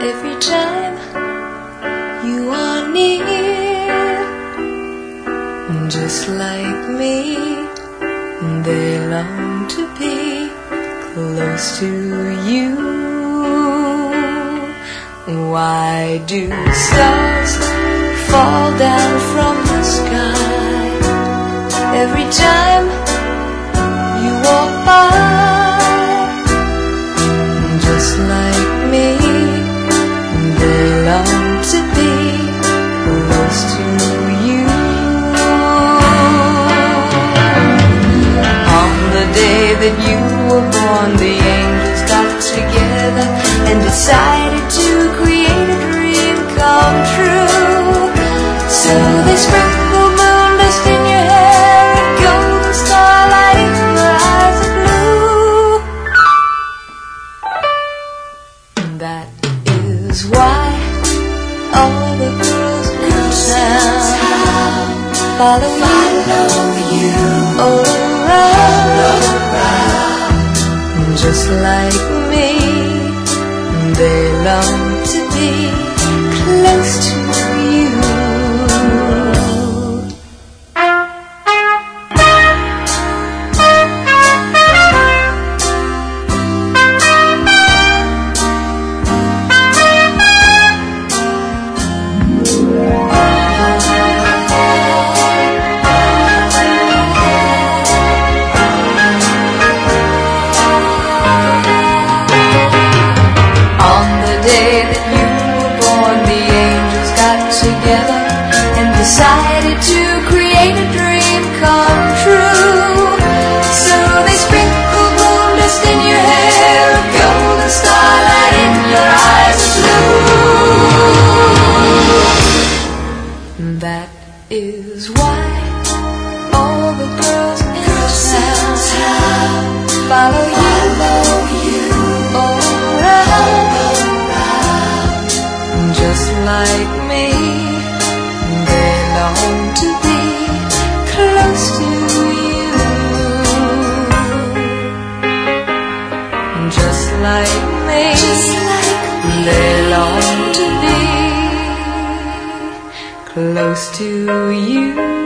every time you are near. Just like me, they long to be close to you. Why do stars fall down from the sky every time you walk by? Just like me, they long to be close to you. On the day that you were born, the angels got together and decided to create a dream come true. So they sprinkled moon dust in your hair and golden starlight in your eyes of blue. That is why all the girls in town follow you all around. Just like me, they long to be close to you. Together and decided to create a dream come true. So they sprinkled moon dust in your hair, a golden starlight in your eyes blue. That is why all the girls in town follow you all around. Just like me, they long to be close to you. Just like me, they long to be close to you.